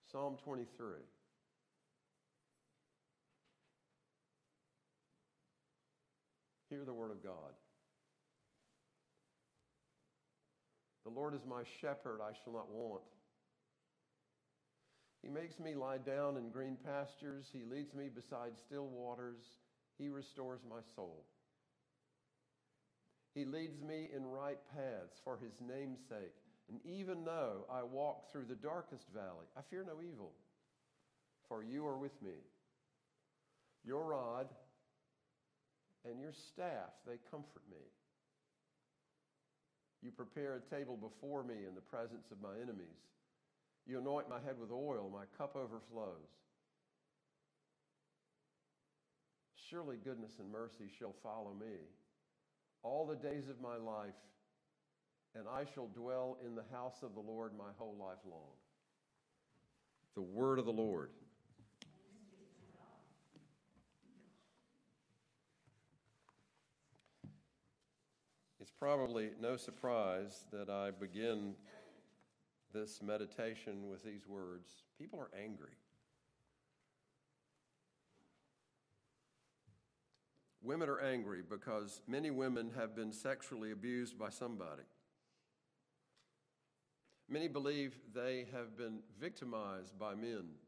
Psalm 23. Hear the word of God. The Lord is my shepherd, I shall not want. He makes me lie down in green pastures. He leads me beside still waters. He restores my soul. He leads me in right paths for his name's sake. And even though I walk through the darkest valley, I fear no evil, for you are with me. Your rod and your staff, they comfort me. You prepare a table before me in the presence of my enemies. You anoint my head with oil, my cup overflows. Surely goodness and mercy shall follow me all the days of my life, and I shall dwell in the house of the Lord my whole life long. The word of the Lord. It's probably no surprise that I begin this meditation with these words. People are angry. Women are angry because many women have been sexually abused by somebody. Many believe they have been victimized by men.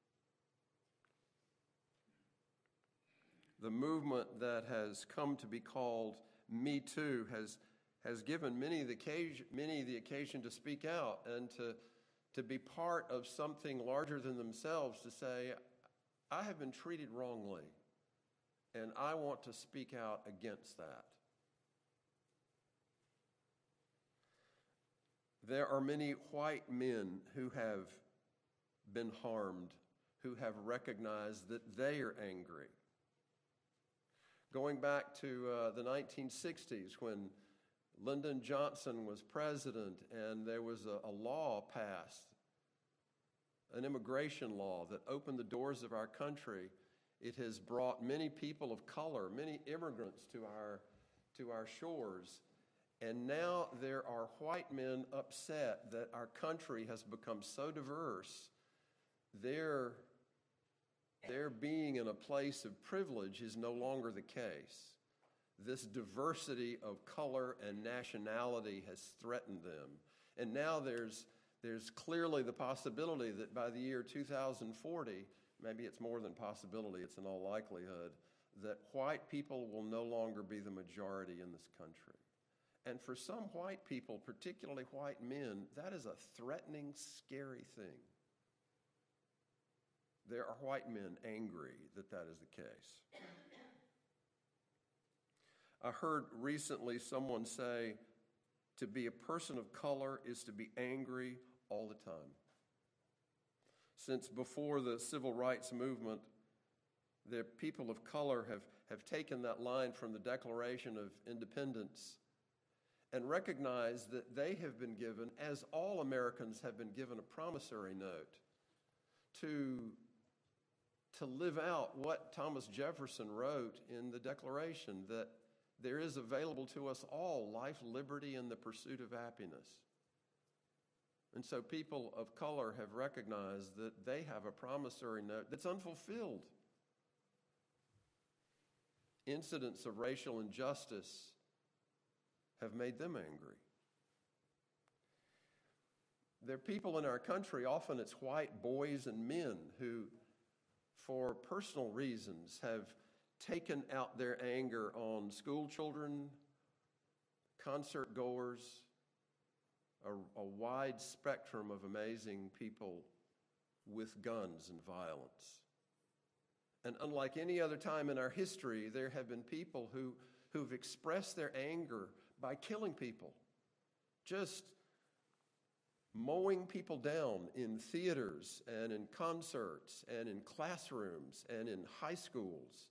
The movement that has come to be called Me Too has given many the occasion to speak out and to be part of something larger than themselves, to say, I have been treated wrongly, and I want to speak out against that. There are many white men who have been harmed, who have recognized that they are angry. Going back to the 1960s, when Lyndon Johnson was president and there was a law passed, an immigration law that opened the doors of our country, it has brought many people of color, many immigrants to our shores. And now there are white men upset that our country has become so diverse. Their being in a place of privilege is no longer the case. This diversity of color and nationality has threatened them. And now there's clearly the possibility that by the year 2040, maybe it's more than possibility, it's in all likelihood, that white people will no longer be the majority in this country. And for some white people, particularly white men, that is a threatening, scary thing. There are white men angry that that is the case. I heard recently someone say, to be a person of color is to be angry all the time. Since before the civil rights movement, the people of color have taken that line from the Declaration of Independence and recognized that they have been given, as all Americans have been given, a promissory note to live out what Thomas Jefferson wrote in the Declaration, that there is available to us all life, liberty, and the pursuit of happiness. And so people of color have recognized that they have a promissory note that's unfulfilled. Incidents of racial injustice have made them angry. There are people in our country, often it's white boys and men, who, for personal reasons, have taken out their anger on school children, concert goers, a wide spectrum of amazing people with guns and violence. And unlike any other time in our history, there have been people who've expressed their anger by killing people, just mowing people down in theaters and in concerts and in classrooms and in high schools.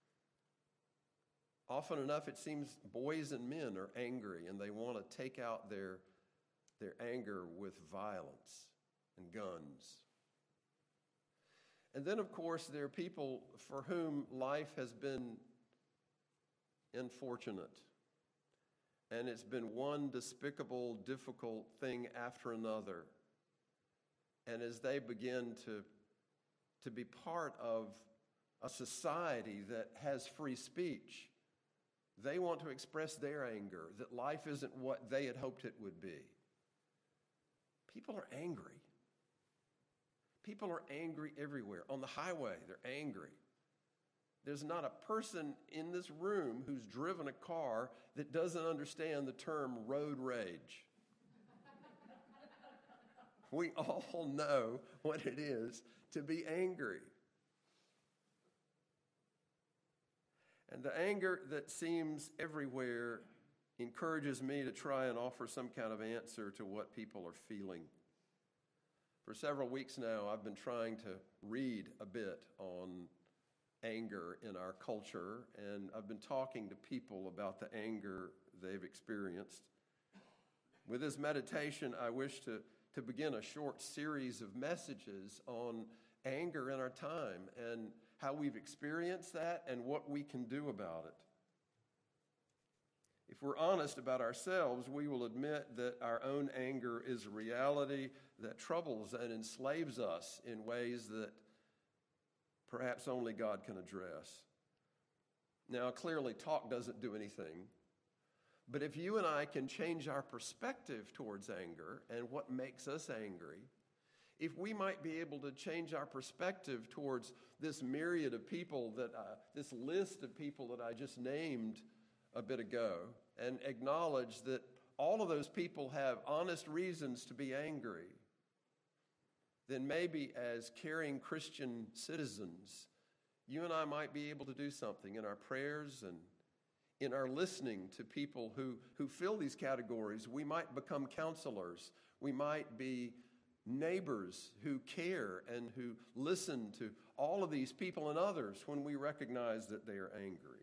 Often enough, it seems boys and men are angry and they want to take out their anger with violence and guns. And then, of course, there are people for whom life has been unfortunate. And it's been one despicable, difficult thing after another. and as they begin to be part of a society that has free speech, they want to express their anger that life isn't what they had hoped it would be. People are angry. People are angry everywhere. On the highway, they're angry. There's not a person in this room who's driven a car that doesn't understand the term road rage. We all know what it is to be angry. And the anger that seems everywhere encourages me to try and offer some kind of answer to what people are feeling. For several weeks now, I've been trying to read a bit on anger in our culture, and I've been talking to people about the anger they've experienced. With this meditation, I wish to begin a short series of messages on anger in our time and how we've experienced that and what we can do about it. If we're honest about ourselves, we will admit that our own anger is a reality that troubles and enslaves us in ways that perhaps only God can address. Now, clearly, talk doesn't do anything. But if you and I can change our perspective towards anger and what makes us angry, if we might be able to change our perspective towards this myriad of people, this list of people that I just named a bit ago, and acknowledge that all of those people have honest reasons to be angry, then maybe as caring Christian citizens, you and I might be able to do something in our prayers and in our listening to people who fill these categories. We might become counselors. We might be neighbors who care and who listen to all of these people and others when we recognize that they are angry.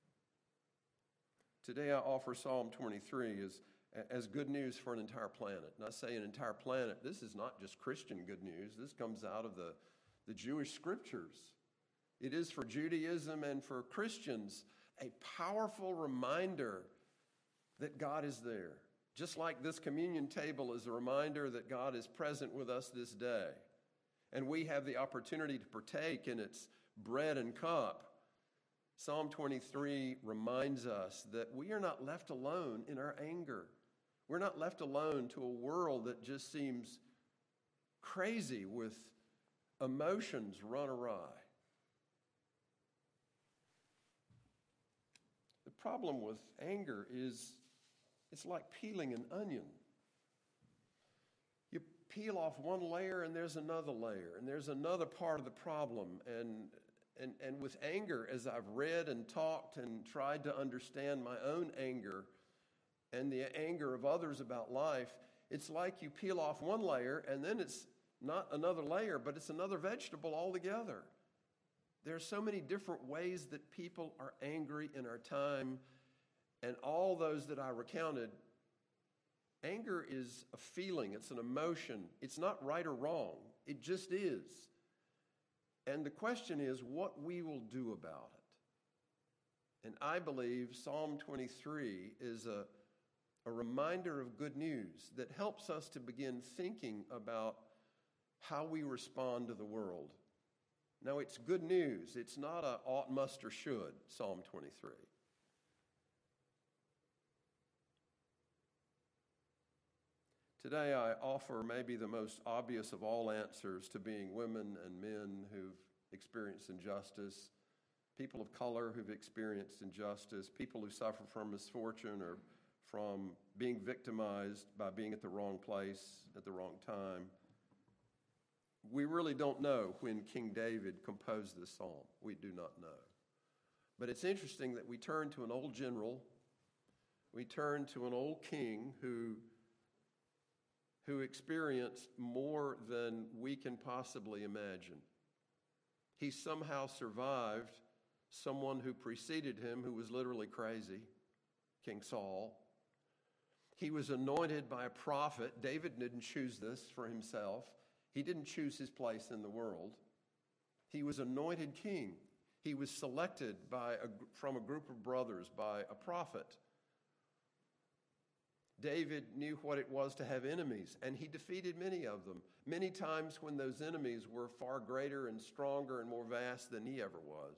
Today I offer Psalm 23 as good news for an entire planet. And I say an entire planet, this is not just Christian good news. This comes out of the Jewish scriptures. It is for Judaism and for Christians a powerful reminder that God is there. Just like this communion table is a reminder that God is present with us this day. And we have the opportunity to partake in its bread and cup. Psalm 23 reminds us that we are not left alone in our anger. We're not left alone to a world that just seems crazy with emotions run awry. The problem with anger is it's like peeling an onion. You peel off one layer and there's another layer, and there's another part of the problem. And with anger, as I've read and talked and tried to understand my own anger and the anger of others about life, it's like you peel off one layer and then it's not another layer, but it's another vegetable altogether. There are so many different ways that people are angry in our time, and all those that I recounted, anger is a feeling, it's an emotion. It's not right or wrong, it just is. And the question is what we will do about it. And I believe Psalm 23 is a reminder of good news that helps us to begin thinking about how we respond to the world. Now, it's good news. It's not a ought, must, or should, Psalm 23. Today, I offer maybe the most obvious of all answers to being women and men who've experienced injustice, people of color who've experienced injustice, people who suffer from misfortune or from being victimized by being at the wrong place at the wrong time. We really don't know when King David composed this psalm. We do not know. But it's interesting that we turn to an old general, we turn to an old king who experienced more than we can possibly imagine. He somehow survived someone who preceded him who was literally crazy, King Saul. He was anointed by a prophet. David didn't choose this for himself. He didn't choose his place in the world. He was anointed king. He was selected from a group of brothers by a prophet. David knew what it was to have enemies, and he defeated many of them, many times when those enemies were far greater and stronger and more vast than he ever was.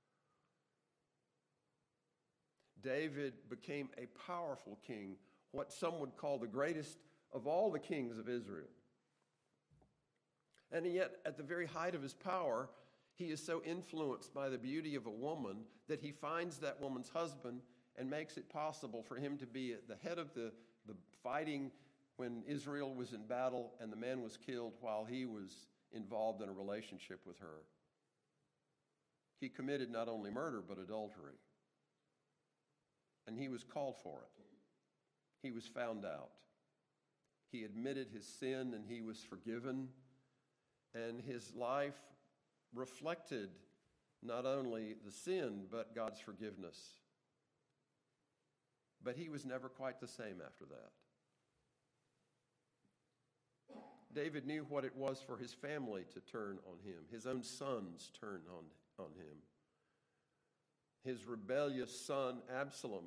David became a powerful king, what some would call the greatest of all the kings of Israel. And yet, at the very height of his power, he is so influenced by the beauty of a woman that he finds that woman's husband and makes it possible for him to be at the head of the fighting when Israel was in battle and the man was killed while he was involved in a relationship with her. He committed not only murder, but adultery. And he was called for it. He was found out. He admitted his sin and he was forgiven. And his life reflected not only the sin, but God's forgiveness. But he was never quite the same after that. David knew what it was for his family to turn on him. His own sons turned on him. His rebellious son, Absalom,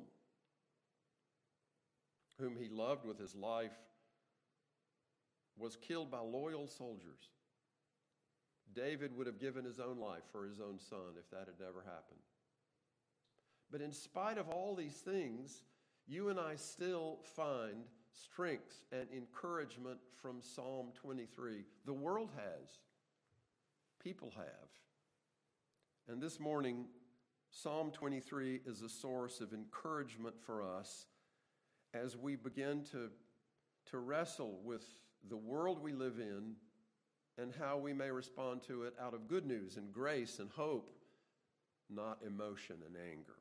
whom he loved with his life, was killed by loyal soldiers. David would have given his own life for his own son if that had never happened. But in spite of all these things, you and I still find strength and encouragement from Psalm 23. The world has. People have. And this morning, Psalm 23 is a source of encouragement for us as we begin to wrestle with the world we live in and how we may respond to it out of good news and grace and hope, not emotion and anger.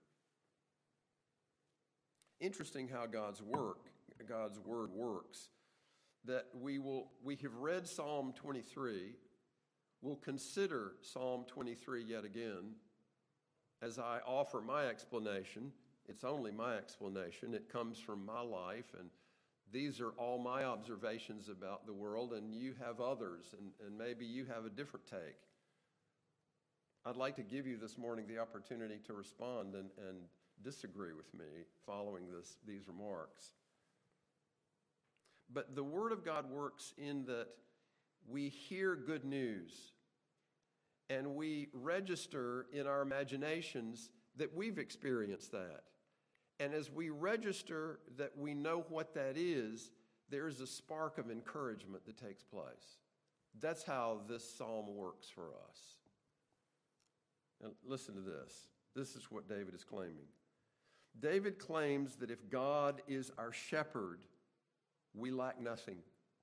Interesting how God's word works. That we have read Psalm 23, we'll consider Psalm 23 yet again. As I offer my explanation, it's only my explanation. It comes from my life, and these are all my observations about the world, and you have others, and maybe you have a different take. I'd like to give you this morning the opportunity to respond and disagree with me following these remarks. But the Word of God works in that we hear good news, and we register in our imaginations that we've experienced that. And as we register that we know what that is, there's a spark of encouragement that takes place. That's how this psalm works for us. And listen to this. This is what David is claiming. David claims that if God is our shepherd, we lack nothing.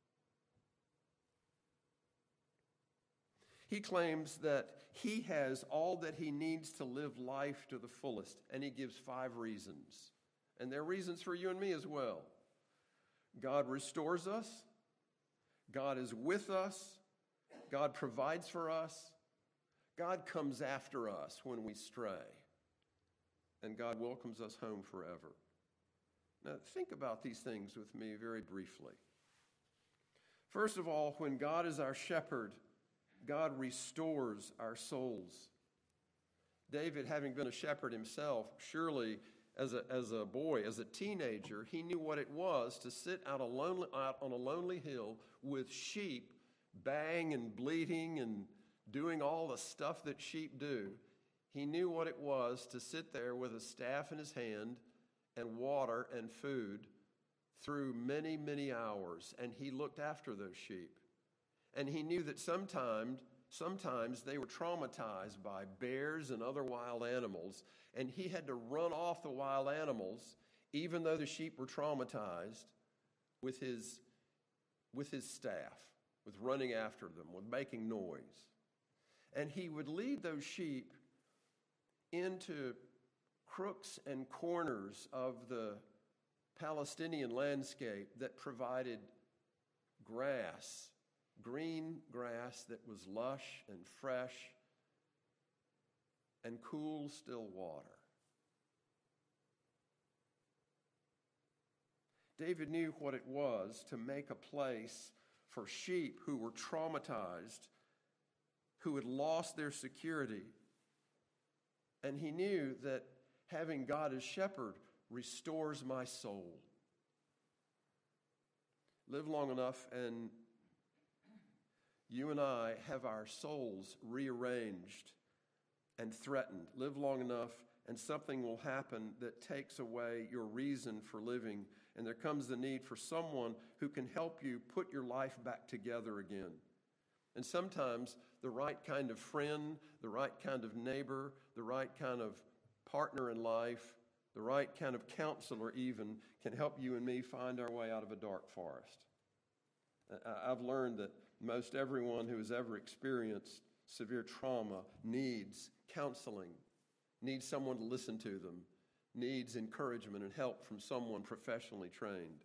He claims that he has all that he needs to live life to the fullest, and he gives 5 reasons. And they're reasons for you and me as well. God restores us. God is with us. God provides for us. God comes after us when we stray. And God welcomes us home forever. Now, think about these things with me very briefly. First of all, when God is our shepherd, God restores our souls. David, having been a shepherd himself, surely as a boy, as a teenager, he knew what it was to sit out on a lonely hill with sheep baying and bleating and doing all the stuff that sheep do. He knew what it was to sit there with a staff in his hand and water and food through many, many hours, and he looked after those sheep. And he knew that sometimes they were traumatized by bears and other wild animals, and he had to run off the wild animals, even though the sheep were traumatized, with his staff, with running after them, with making noise. And he would lead those sheep into crooks and corners of the Palestinian landscape that provided grass, green grass that was lush and fresh and cool, still water. David knew what it was to make a place for sheep who were traumatized, who had lost their security. And he knew that having God as shepherd restores my soul. Live long enough and you and I have our souls rearranged and threatened. Live long enough and something will happen that takes away your reason for living. And there comes the need for someone who can help you put your life back together again. And sometimes the right kind of friend, the right kind of neighbor, the right kind of partner in life, the right kind of counselor even can help you and me find our way out of a dark forest. I've learned that most everyone who has ever experienced severe trauma needs counseling, needs someone to listen to them, needs encouragement and help from someone professionally trained.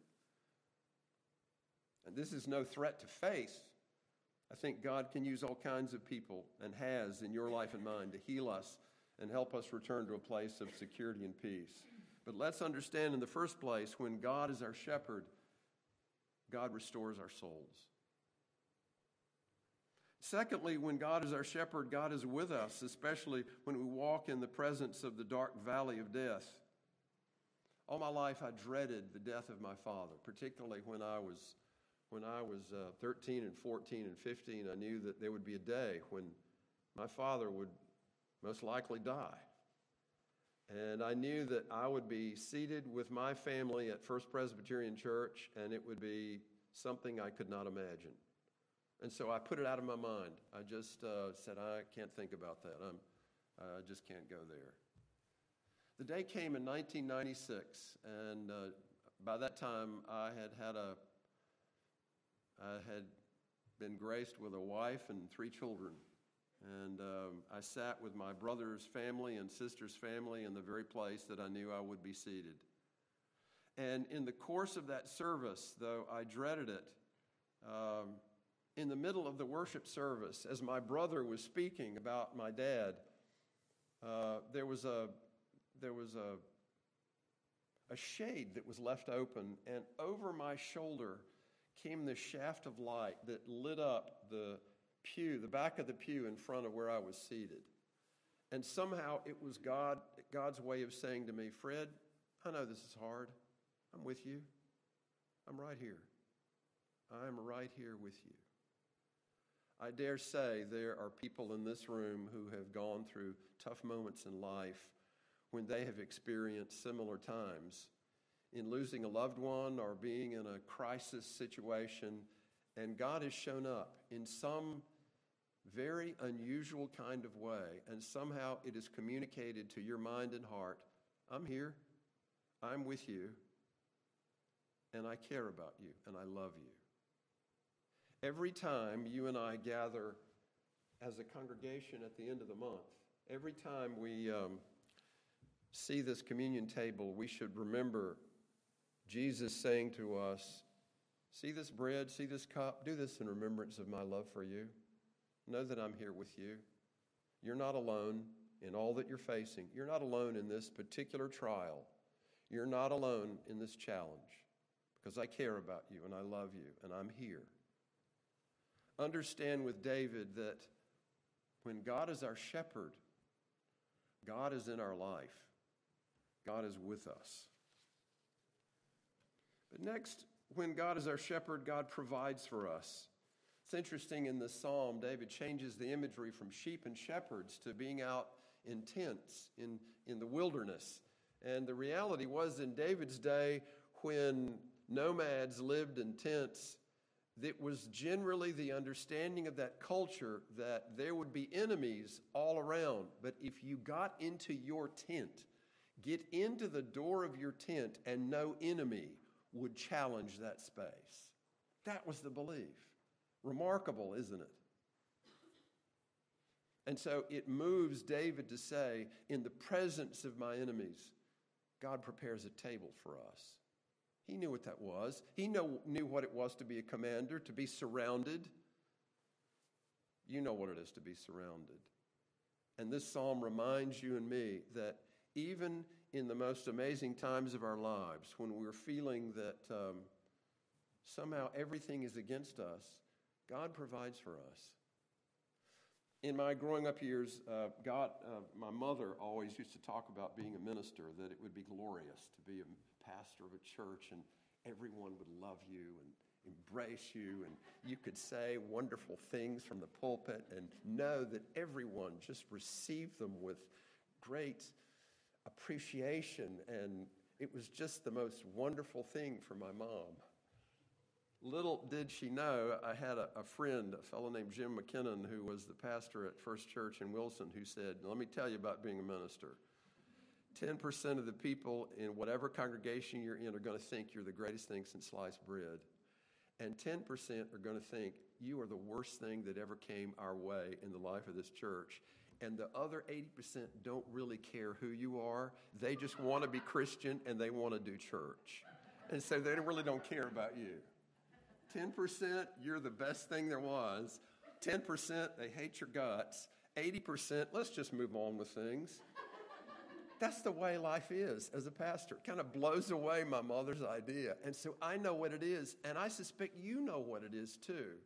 And this is no threat to faith. I think God can use all kinds of people and has in your life and mine to heal us and help us return to a place of security and peace. But let's understand in the first place, when God is our shepherd, God restores our souls. Secondly, when God is our shepherd, God is with us, especially when we walk in the presence of the dark valley of death. All my life I dreaded the death of my father, particularly when I was 13 and 14 and 15. I knew that there would be a day when my father would most likely die. And I knew that I would be seated with my family at First Presbyterian Church, and it would be something I could not imagine. And so I put it out of my mind. I just said, I can't think about that. I just can't go there. The day came in 1996, and by that time I had been graced with a wife and 3 children. And I sat with my brother's family and sister's family in the very place that I knew I would be seated. And in the course of that service, though I dreaded it, in the middle of the worship service, as my brother was speaking about my dad, there was a shade that was left open, and over my shoulder came this shaft of light that lit up the back of the pew in front of where I was seated. And somehow it was God's way of saying to me, Fred, I know this is hard. I'm with you. I'm right here. I'm right here with you. I dare say there are people in this room who have gone through tough moments in life when they have experienced similar times in losing a loved one or being in a crisis situation, and God has shown up in some very unusual kind of way, and somehow it is communicated to your mind and heart, I'm here, I'm with you, and I care about you, and I love you. Every time you and I gather as a congregation at the end of the month, every time we see this communion table, we should remember Jesus saying to us, see this bread, see this cup, do this in remembrance of my love for you. Know that I'm here with you. You're not alone in all that you're facing. You're not alone in this particular trial. You're not alone in this challenge because I care about you and I love you and I'm here. Understand with David that when God is our shepherd, God is in our life. God is with us. But next, when God is our shepherd, God provides for us. It's interesting in this psalm, David changes the imagery from sheep and shepherds to being out in tents in the wilderness. And the reality was in David's day when nomads lived in tents, it was generally the understanding of that culture that there would be enemies all around. But if you got into your tent, get into the door of your tent and no enemy would challenge that space. That was the belief. Remarkable, isn't it? And so it moves David to say, in the presence of my enemies, God prepares a table for us. He knew what that was. He knew what it was to be a commander, to be surrounded. You know what it is to be surrounded. And this psalm reminds you and me that even in the most amazing times of our lives, when we're feeling that somehow everything is against us, God provides for us. In my growing up years, my mother always used to talk about being a minister, that it would be glorious to be a pastor of a church and everyone would love you and embrace you, and you could say wonderful things from the pulpit and know that everyone just received them with great appreciation, and it was just the most wonderful thing for my mom. Little did she know, I had a friend, a fellow named Jim McKinnon, who was the pastor at First Church in Wilson, who said, let me tell you about being a minister. 10% of the people in whatever congregation you're in are going to think you're the greatest thing since sliced bread. And 10% are going to think you are the worst thing that ever came our way in the life of this church. And the other 80% don't really care who you are. They just want to be Christian and they want to do church. And so they really don't care about you. 10%, you're the best thing there was. 10%, they hate your guts. 80%, let's just move on with things. That's the way life is as a pastor. It kind of blows away my mother's idea. And so I know what it is, and I suspect you know what it is too.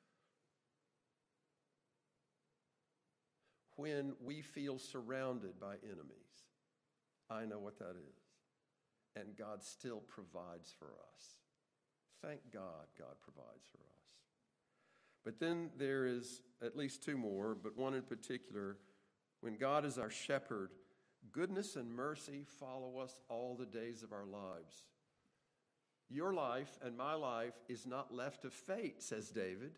When we feel surrounded by enemies, I know what that is. And God still provides for us. Thank God, God provides for us. But then there is at least two more, but one in particular. When God is our shepherd, goodness and mercy follow us all the days of our lives. Your life and my life is not left to fate, says David.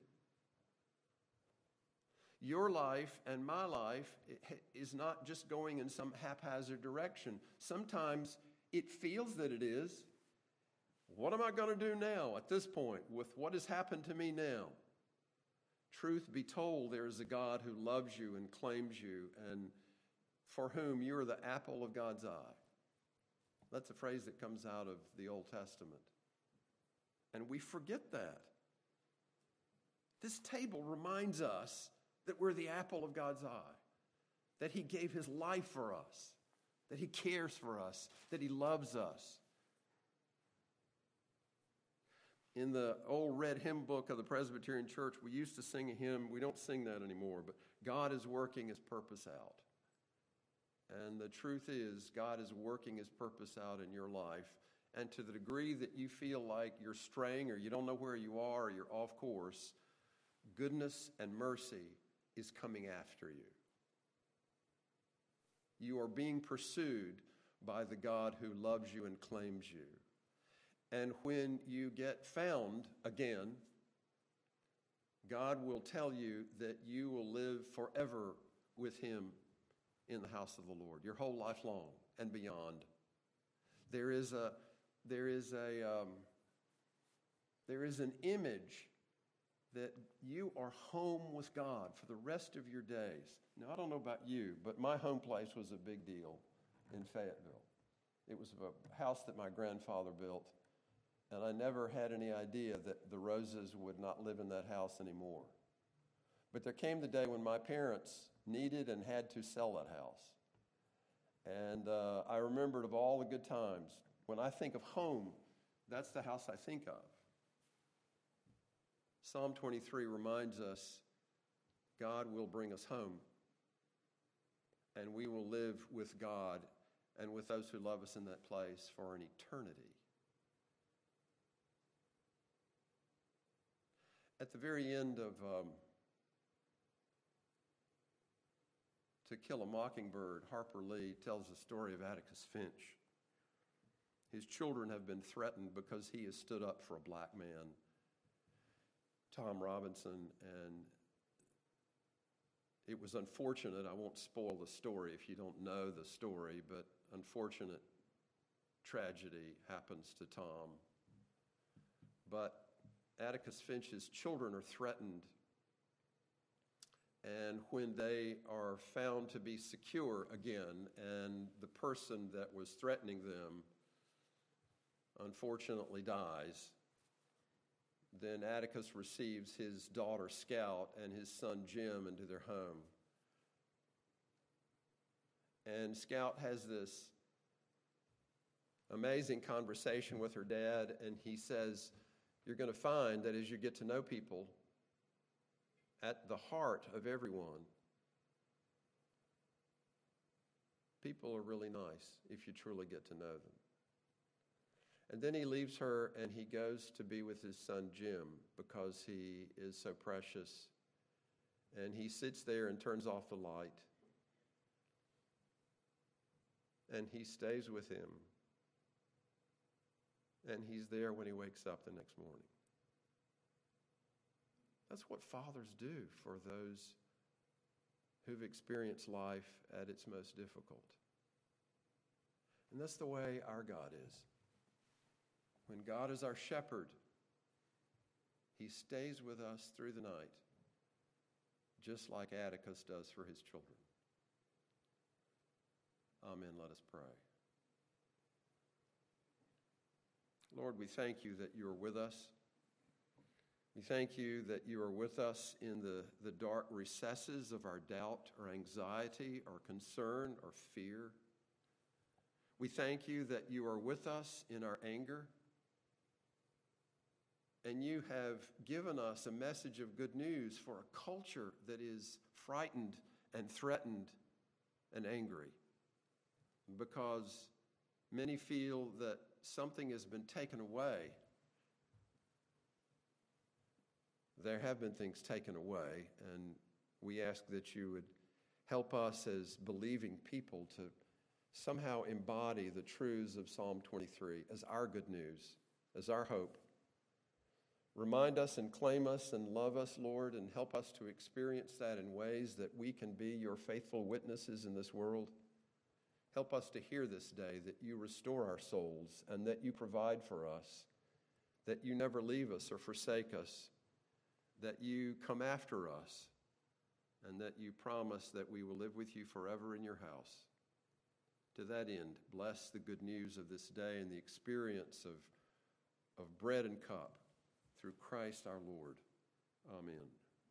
Your life and my life is not just going in some haphazard direction. Sometimes it feels that it is. What am I going to do now at this point with what has happened to me now? Truth be told, there is a God who loves you and claims you and for whom you are the apple of God's eye. That's a phrase that comes out of the Old Testament. And we forget that. This table reminds us that we're the apple of God's eye, that He gave His life for us, that He cares for us, that He loves us. In the old red hymn book of the Presbyterian Church, we used to sing a hymn. We don't sing that anymore, but God is working His purpose out. And the truth is, God is working His purpose out in your life. And to the degree that you feel like you're straying or you don't know where you are or you're off course, goodness and mercy is coming after you. You are being pursued by the God who loves you and claims you. And when you get found again, God will tell you that you will live forever with Him in the house of the Lord, your whole life long and beyond. There is an image that you are home with God for the rest of your days. Now, I don't know about you, but my home place was a big deal in Fayetteville. It was a house that my grandfather built, and I never had any idea that the Roses would not live in that house anymore. But there came the day when my parents needed and had to sell that house. And I remembered of all the good times. When I think of home, that's the house I think of. Psalm 23 reminds us God will bring us home. And we will live with God and with those who love us in that place for an eternity. At the very end of To Kill a Mockingbird, Harper Lee tells the story of Atticus Finch. His children have been threatened because he has stood up for a black man, Tom Robinson, and it was unfortunate. I won't spoil the story if you don't know the story, but unfortunate tragedy happens to Tom. But Atticus Finch's children are threatened, and when they are found to be secure again, and the person that was threatening them unfortunately dies, then Atticus receives his daughter Scout and his son Jim into their home. And Scout has this amazing conversation with her dad, and he says, you're going to find that as you get to know people, at the heart of everyone, people are really nice if you truly get to know them. And then he leaves her and he goes to be with his son Jim because he is so precious. And he sits there and turns off the light. And he stays with him. And he's there when he wakes up the next morning. That's what fathers do for those who've experienced life at its most difficult. And that's the way our God is. When God is our shepherd, he stays with us through the night, just like Atticus does for his children. Amen. Let us pray. Lord, we thank you that you are with us. We thank you that you are with us in the dark recesses of our doubt or anxiety or concern or fear. We thank you that you are with us in our anger. And you have given us a message of good news for a culture that is frightened and threatened and angry, because many feel that something has been taken away. There have been things taken away, and we ask that you would help us as believing people to somehow embody the truths of Psalm 23 as our good news, as our hope. Remind us and claim us and love us, Lord, and help us to experience that in ways that we can be your faithful witnesses in this world. Help us to hear this day that you restore our souls and that you provide for us, that you never leave us or forsake us, that you come after us, and that you promise that we will live with you forever in your house. To that end, bless the good news of this day and the experience of bread and cup through Christ our Lord. Amen.